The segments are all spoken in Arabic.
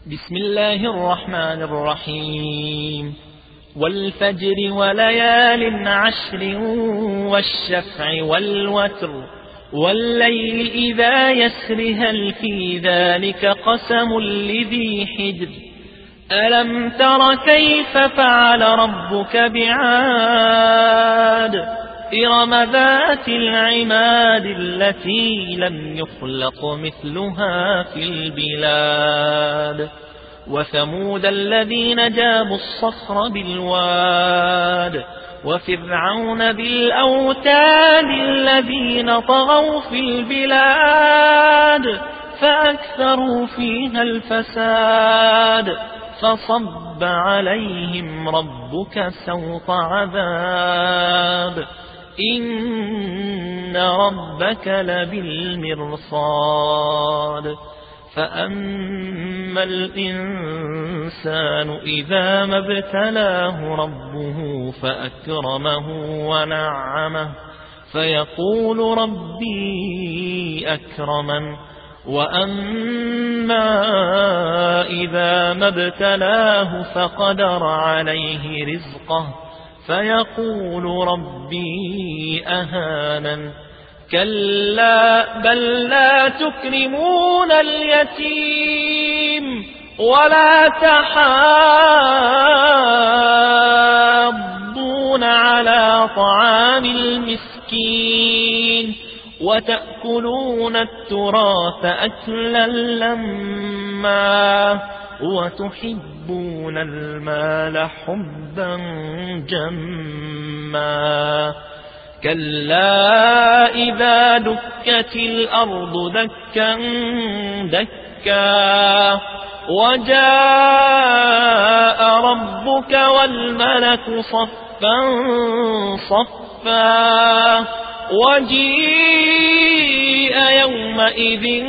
بسم الله الرحمن الرحيم. والفجر وليال عشر والشفع والوتر والليل إذا يسر هل في ذلك قسم لذي حجر ألم تر كيف فعل ربك بعاد إرم ذات العماد التي لم يخلق مثلها في البلاد وثمود الذين جابوا الصخر بالواد وفرعون بالأوتاد الذين طغوا في البلاد فأكثروا فيها الفساد فصب عليهم ربك سوط عذاب إن ربك لبالمرصاد فأما الإنسان إذا ما ابتلاه ربه فأكرمه ونعمه فيقول ربي أكرمن وأما إذا ما ابتلاه فقدر عليه رزقه فيقول ربي أهانن كلا بل لا تكرمون اليتيم ولا تحاضون على طعام المسكين وتأكلون التراث أكلا لما وتحبون المال حبا جما كلا إذا دكت الأرض دكا دكا وجاء ربك والملك صفا صفا وجيء يومئذ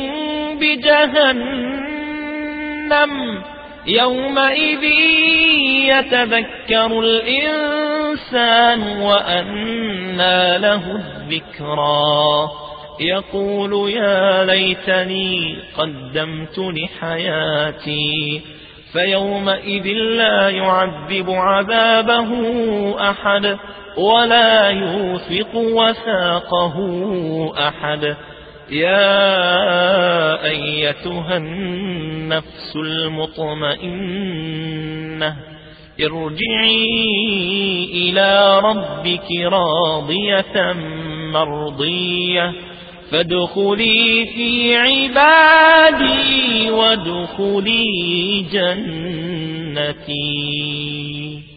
بجهنم يومئذ يتذكر الإنسان وأنى له الذكرى يقول يا ليتني قدمت لحياتي فيومئذ لا يعذب عذابه أحد ولا يوثق وثاقه أحد يا أيتها النفس المطمئنة ارجعي إلى ربك راضية مرضية فادخلي في عبادي وادخلي جنتي.